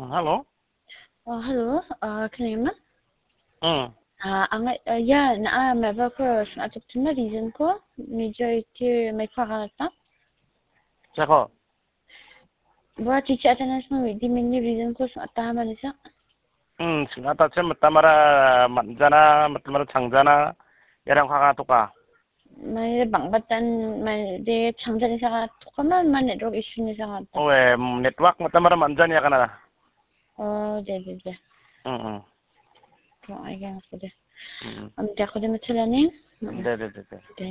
Halo? Halo, kenapa? Hmm, Ya, maba ko atuk tuna reason ko majority may pakalata. Sako. Buat cici atanas mo di mini reason ko tama nisa. Singata chen matamara manjana, matamara changjana, yarang kaka tuka. May bangbatan may de changja nisa ka tukaman man network issue nisa ka ta. Owe, network matamara manjana ya kana. De. Hmm, Ko ay gan ko de. hmm, Am de ko de matala ni. de.